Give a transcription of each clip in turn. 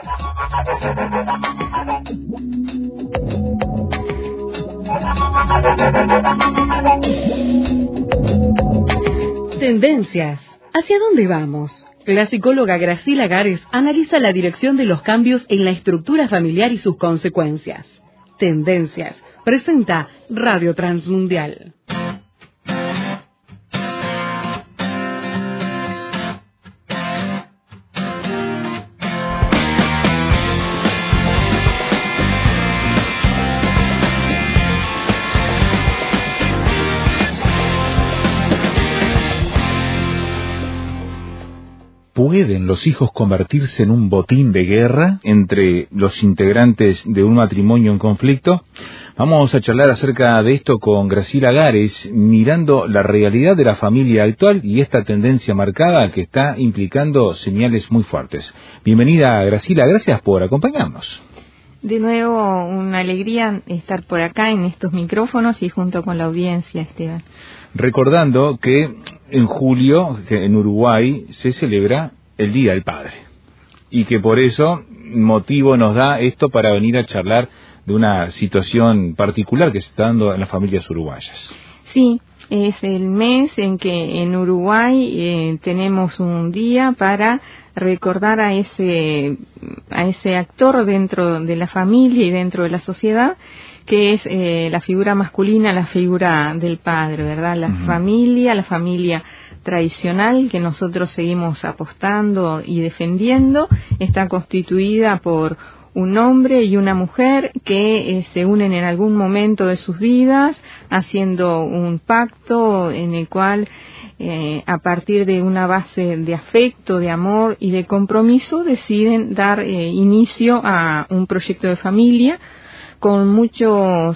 Tendencias. ¿Hacia dónde vamos? La psicóloga Graciela Gares analiza la dirección de los cambios en la estructura familiar y sus consecuencias. Tendencias. Presenta Radio Transmundial. ¿Pueden los hijos convertirse en un botín de guerra entre los integrantes de un matrimonio en conflicto? Vamos a charlar acerca de esto con Graciela Gares, mirando la realidad de la familia actual y esta tendencia marcada que está implicando señales muy fuertes. Bienvenida, Graciela, gracias por acompañarnos. De nuevo, una alegría estar por acá en estos micrófonos y junto con la audiencia, Esteban. Recordando que en julio, en Uruguay, se celebra el Día del Padre. Y que por eso motivo nos da esto para venir a charlar de una situación particular que se está dando en las familias uruguayas. Sí, es el mes en que en Uruguay tenemos un día para recordar a ese actor dentro de la familia y dentro de la sociedad, que es la figura masculina, la figura del padre, ¿verdad? La familia tradicional que nosotros seguimos apostando y defendiendo, está constituida por un hombre y una mujer que se unen en algún momento de sus vidas, haciendo un pacto en el cual, a partir de una base de afecto, de amor y de compromiso, deciden dar inicio a un proyecto de familia con muchos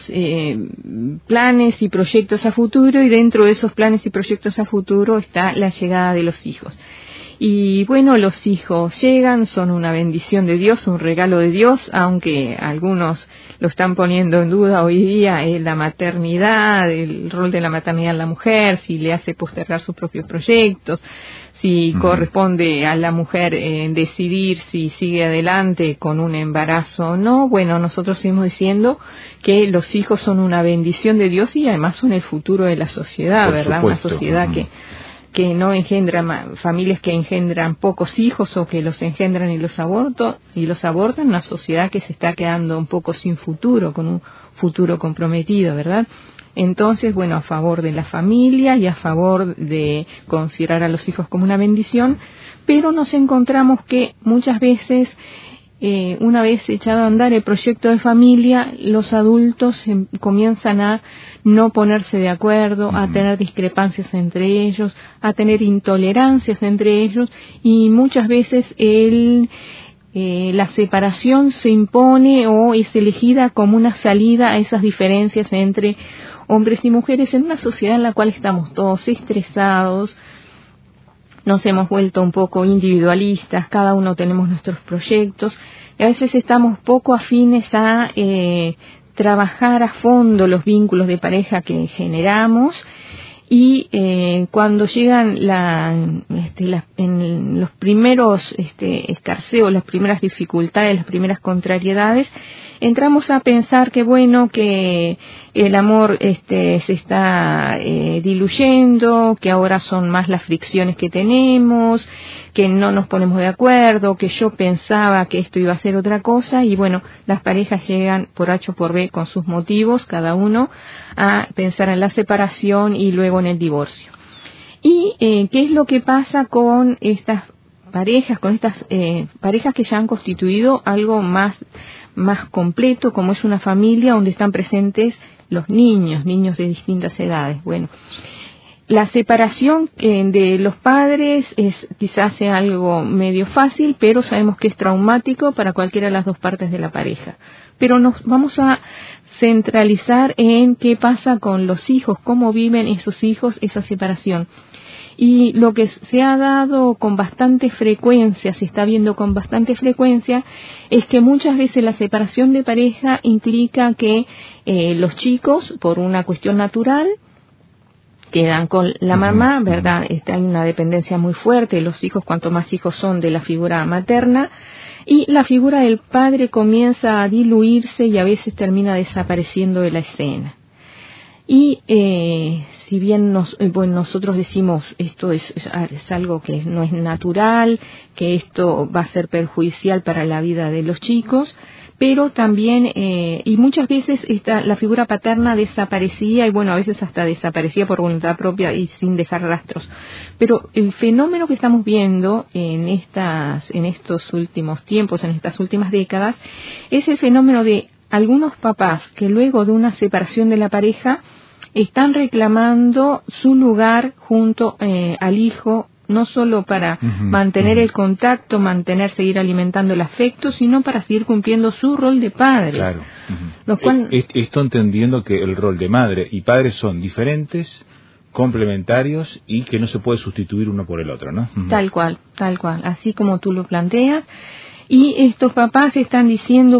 planes y proyectos a futuro, y dentro de esos planes y proyectos a futuro está la llegada de los hijos. Y bueno, los hijos llegan, son una bendición de Dios, un regalo de Dios, aunque algunos lo están poniendo en duda hoy día, la maternidad, el rol de la maternidad en la mujer, si le hace postergar sus propios proyectos, si corresponde a la mujer decidir si sigue adelante con un embarazo o no. Bueno, nosotros seguimos diciendo que los hijos son una bendición de Dios y además son el futuro de la sociedad, Por ¿verdad? supuesto. Una sociedad que no engendra, familias que engendran pocos hijos o que los engendran y los abortan, una sociedad que se está quedando un poco sin futuro, con un futuro comprometido, ¿verdad? Entonces, bueno, a favor de la familia y a favor de considerar a los hijos como una bendición, pero nos encontramos que muchas veces, una vez echado a andar el proyecto de familia, los adultos comienzan a no ponerse de acuerdo, a tener discrepancias entre ellos, a tener intolerancias entre ellos, y muchas veces la separación se impone o es elegida como una salida a esas diferencias entre hombres y mujeres en una sociedad en la cual estamos todos estresados, nos hemos vuelto un poco individualistas, cada uno tenemos nuestros proyectos, y a veces estamos poco afines a trabajar a fondo los vínculos de pareja que generamos, y cuando llegan en los primeros escarceos, las primeras dificultades, las primeras contrariedades, entramos a pensar que bueno, que el amor se está diluyendo, que ahora son más las fricciones que tenemos, que no nos ponemos de acuerdo, que yo pensaba que esto iba a ser otra cosa, y bueno, las parejas llegan por H o por B con sus motivos, cada uno, a pensar en la separación y luego en el divorcio. ¿Y qué es lo que pasa con estas parejas, parejas que ya han constituido algo más completo, como es una familia donde están presentes los niños de distintas edades? Bueno, la separación de los padres quizás sea algo medio fácil, pero sabemos que es traumático para cualquiera de las dos partes de la pareja. Pero nos vamos a centralizar en qué pasa con los hijos, cómo viven esos hijos esa separación. Y lo que se ha dado con bastante frecuencia, se está viendo con bastante frecuencia, es que muchas veces la separación de pareja implica que los chicos, por una cuestión natural, quedan con la mamá, ¿verdad? Hay una dependencia muy fuerte, los hijos, cuanto más hijos son de la figura materna, y la figura del padre comienza a diluirse y a veces termina desapareciendo de la escena. Y si bien nosotros decimos esto es algo que no es natural, que esto va a ser perjudicial para la vida de los chicos, pero también, y muchas veces la figura paterna desaparecía, y a veces hasta desaparecía por voluntad propia y sin dejar rastros. Pero el fenómeno que estamos viendo en estos últimos tiempos, en estas últimas décadas, es el fenómeno de algunos papás que luego de una separación de la pareja están reclamando su lugar junto al hijo, no solo para mantener el contacto, seguir alimentando el afecto, sino para seguir cumpliendo su rol de padre. Claro. Esto entendiendo que el rol de madre y padre son diferentes, complementarios y que no se puede sustituir uno por el otro, ¿no? Tal cual, así como tú lo planteas. Y estos papás están diciendo,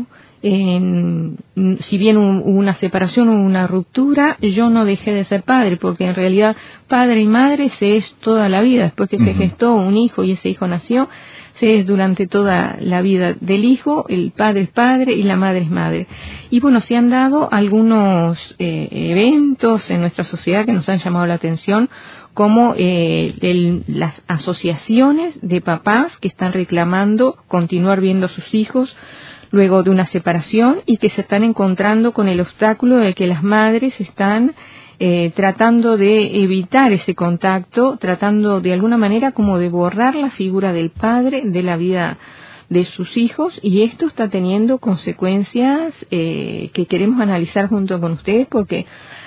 si bien hubo una separación o una ruptura, yo no dejé de ser padre, porque en realidad padre y madre se es toda la vida. Después que se gestó un hijo y ese hijo nació, se es durante toda la vida del hijo. El padre es padre y la madre es madre. Y se han dado algunos eventos en nuestra sociedad que nos han llamado la atención, como las asociaciones de papás que están reclamando continuar viendo a sus hijos luego de una separación, y que se están encontrando con el obstáculo de que las madres están tratando de evitar ese contacto, tratando de alguna manera como de borrar la figura del padre de la vida de sus hijos, y esto está teniendo consecuencias que queremos analizar junto con ustedes, porque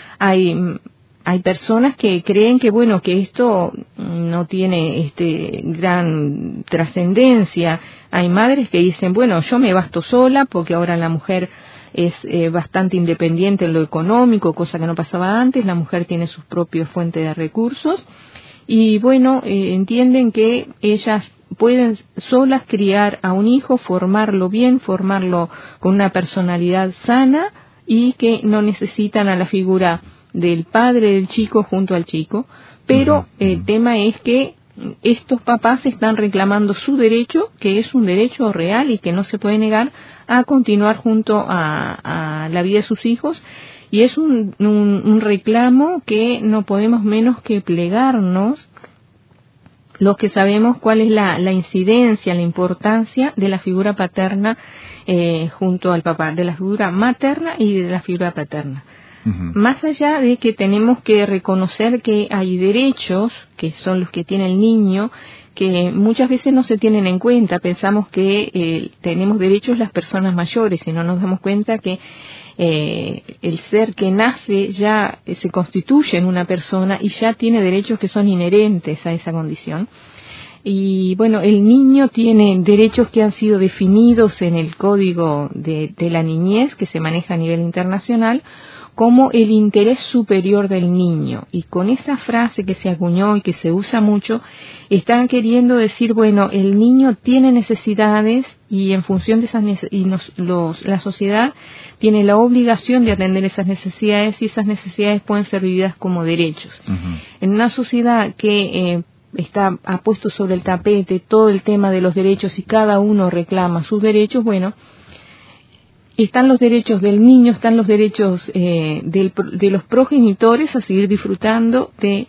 hay personas que creen que que esto no tiene gran trascendencia. Hay madres que dicen, yo me basto sola, porque ahora la mujer es bastante independiente en lo económico, cosa que no pasaba antes. La mujer tiene sus propias fuentes de recursos y entienden que ellas pueden solas criar a un hijo, formarlo bien, formarlo con una personalidad sana, y que no necesitan a la figura del padre del chico junto al chico. Pero el tema es que estos papás están reclamando su derecho, que es un derecho real y que no se puede negar, a continuar junto a la vida de sus hijos, y es un reclamo que no podemos menos que plegarnos los que sabemos cuál es la incidencia, la importancia de la figura paterna junto al papá, de la figura materna y de la figura paterna. Más allá de que tenemos que reconocer que hay derechos, que son los que tiene el niño, que muchas veces no se tienen en cuenta. Pensamos que tenemos derechos las personas mayores, y no nos damos cuenta que el ser que nace ya se constituye en una persona y ya tiene derechos que son inherentes a esa condición. Y el niño tiene derechos que han sido definidos en el Código de la Niñez, que se maneja a nivel internacional, como el interés superior del niño. Y con esa frase que se acuñó y que se usa mucho, están queriendo decir, el niño tiene necesidades, y en función de esas la sociedad tiene la obligación de atender esas necesidades, y esas necesidades pueden ser vividas como derechos. En una sociedad que ha puesto sobre el tapete todo el tema de los derechos, y cada uno reclama sus derechos, están los derechos del niño, están los derechos de los progenitores a seguir disfrutando de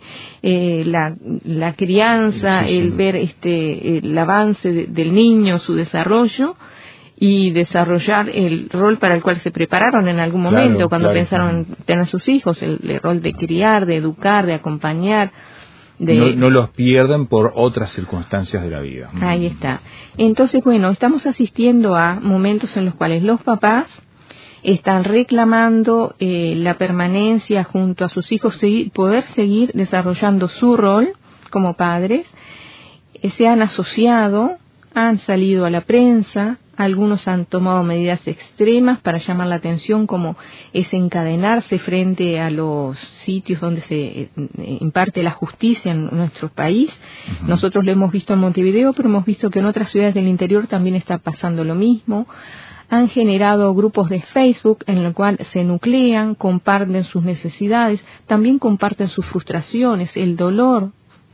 la crianza, el ver el avance del niño, su desarrollo, y desarrollar el rol para el cual se prepararon en algún momento, cuando pensaron en tener sus hijos, el rol de criar, de educar, de acompañar. No los pierden por otras circunstancias de la vida. Ahí está. Entonces, estamos asistiendo a momentos en los cuales los papás están reclamando la permanencia junto a sus hijos, poder seguir desarrollando su rol como padres. Se han asociado, han salido a la prensa, algunos han tomado medidas extremas para llamar la atención, como es encadenarse frente a los sitios donde se imparte la justicia en nuestro país. Nosotros lo hemos visto en Montevideo, pero hemos visto que en otras ciudades del interior también está pasando lo mismo. Han generado grupos de Facebook en los cuales se nuclean, comparten sus necesidades, también comparten sus frustraciones, el dolor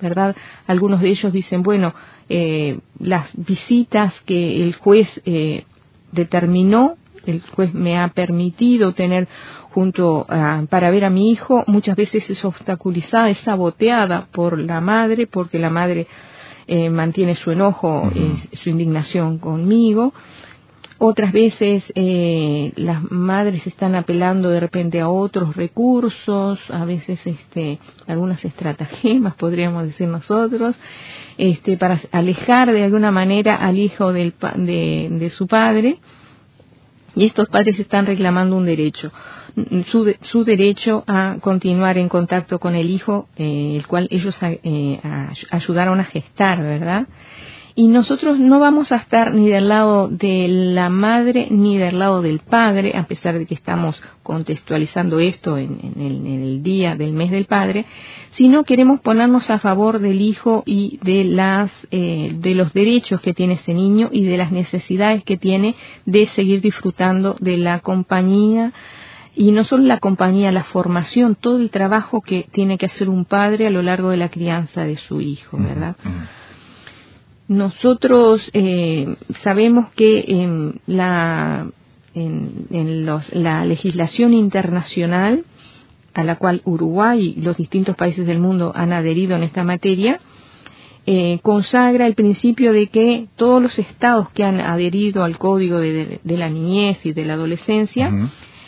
¿verdad? Algunos de ellos dicen, bueno, las visitas que el juez determinó, el juez me ha permitido tener para ver a mi hijo, muchas veces es obstaculizada, es saboteada por la madre, porque la madre mantiene su enojo, su indignación conmigo. Otras veces las madres están apelando de repente a otros recursos, a veces algunas estratagemas, podríamos decir nosotros, para alejar de alguna manera al hijo de su padre. Y estos padres están reclamando un derecho, su derecho a continuar en contacto con el hijo, el cual ellos ayudaron a gestar, ¿verdad? Y nosotros no vamos a estar ni del lado de la madre ni del lado del padre, a pesar de que estamos contextualizando esto en el día del mes del padre, sino queremos ponernos a favor del hijo y de los derechos que tiene ese niño y de las necesidades que tiene de seguir disfrutando de la compañía, y no solo la compañía, la formación, todo el trabajo que tiene que hacer un padre a lo largo de la crianza de su hijo, ¿verdad? Nosotros sabemos que la legislación internacional a la cual Uruguay y los distintos países del mundo han adherido en esta materia, consagra el principio de que todos los estados que han adherido al Código de la Niñez y de la Adolescencia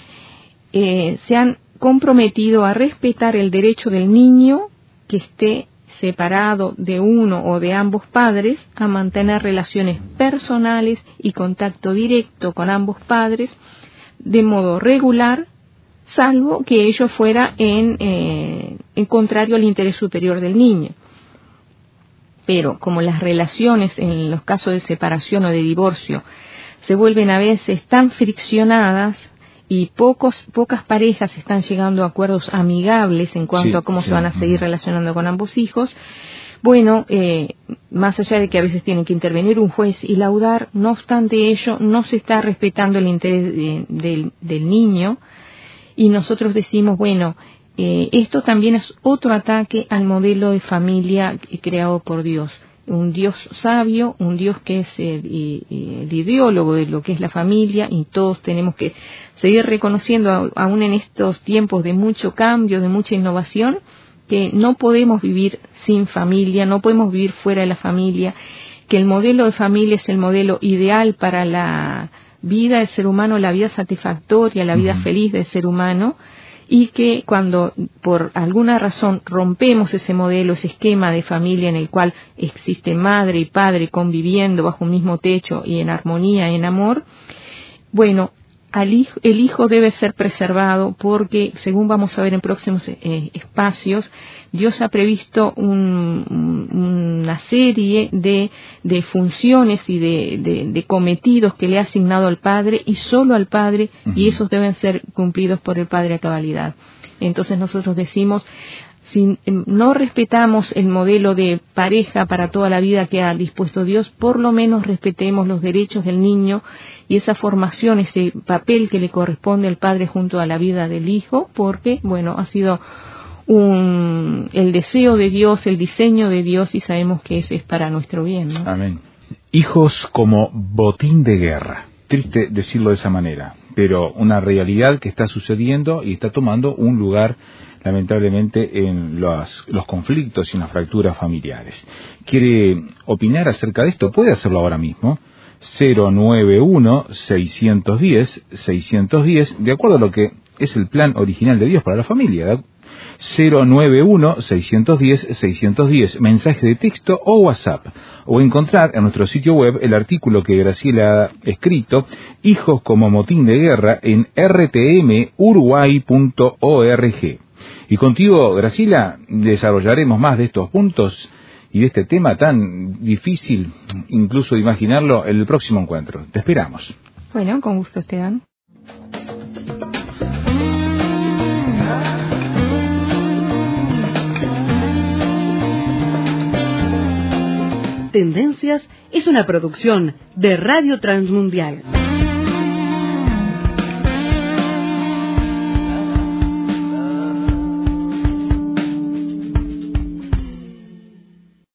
se han comprometido a respetar el derecho del niño que esté separado de uno o de ambos padres a mantener relaciones personales y contacto directo con ambos padres de modo regular, salvo que ello fuera en contrario al interés superior del niño. Pero como las relaciones en los casos de separación o de divorcio se vuelven a veces tan friccionadas y pocas parejas están llegando a acuerdos amigables en cuanto a cómo se van a seguir relacionando con ambos hijos, bueno, más allá de que a veces tiene que intervenir un juez y laudar, no obstante ello, no se está respetando el interés del niño, y nosotros decimos, bueno, esto también es otro ataque al modelo de familia creado por Dios. Un Dios sabio, un Dios que es el ideólogo de lo que es la familia, y todos tenemos que seguir reconociendo, aún en estos tiempos de mucho cambio, de mucha innovación, que no podemos vivir sin familia, no podemos vivir fuera de la familia, que el modelo de familia es el modelo ideal para la vida del ser humano, la vida satisfactoria, la vida feliz del ser humano, y que cuando por alguna razón rompemos ese modelo, ese esquema de familia en el cual existe madre y padre conviviendo bajo un mismo techo y en armonía y en amor, bueno, el hijo debe ser preservado porque, según vamos a ver en próximos espacios, Dios ha previsto una serie de funciones y de cometidos que le ha asignado al Padre, y solo al Padre, y esos deben ser cumplidos por el Padre a cabalidad. Entonces nosotros decimos, si no respetamos el modelo de pareja para toda la vida que ha dispuesto Dios, por lo menos respetemos los derechos del niño y esa formación, ese papel que le corresponde al padre junto a la vida del hijo, porque, bueno, ha sido el deseo de Dios, el diseño de Dios, y sabemos que ese es para nuestro bien, ¿no? Amén. Hijos como botín de guerra. Triste decirlo de esa manera, pero una realidad que está sucediendo y está tomando un lugar lamentablemente en los conflictos y en las fracturas familiares. ¿Quiere opinar acerca de esto? Puede hacerlo ahora mismo. 091-610-610, de acuerdo a lo que es el plan original de Dios para la familia. 091-610-610, mensaje de texto o WhatsApp, o encontrar en nuestro sitio web el artículo que Graciela ha escrito, Hijos como motín de guerra, en rtmuruguay.org. Y contigo, Graciela, desarrollaremos más de estos puntos y de este tema tan difícil, incluso de imaginarlo, en el próximo encuentro. Te esperamos. Bueno, con gusto, Esteban. Tendencias es una producción de Radio Transmundial.